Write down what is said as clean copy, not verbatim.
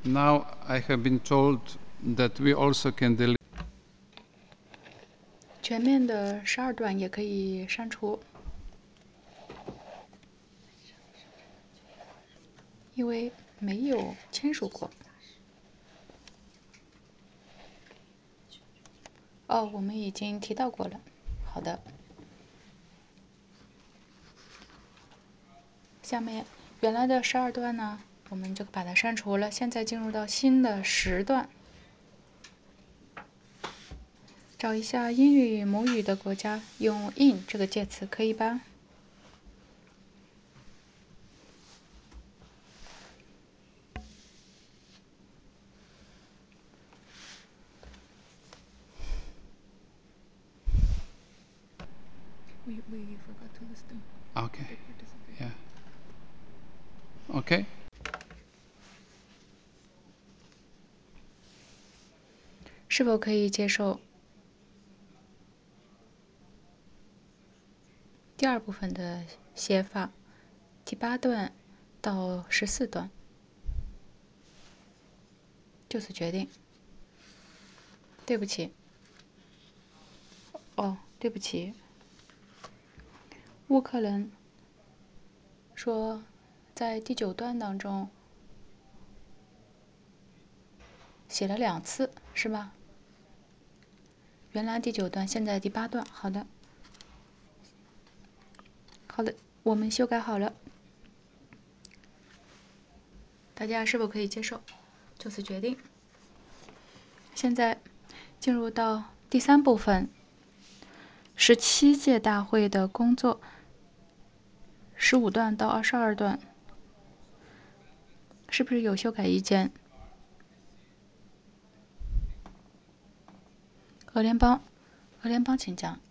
Now I have been told that we also can delete 全面的12段也可以删除，因为没有签署过。哦，我们已经提到过了。好的。下面原来的12段呢，我们就把它删除了。现在进入到新的10段。找一下英语母语的国家，用 in 这个介词可以吧？ We forgot to list them. Okay. Yeah. Okay. 是否可以接受第二部分的写法？第8段到14段，就此决定。对不起。哦，对不起。乌克兰说，在第9段当中写了2次，是吗？原来第9段，现在第8段。好的，好的，我们修改好了。大家是否可以接受？就此决定。现在进入到第3部分，17届大会的工作，15段到22段，是不是有修改意见？俄联邦，请讲。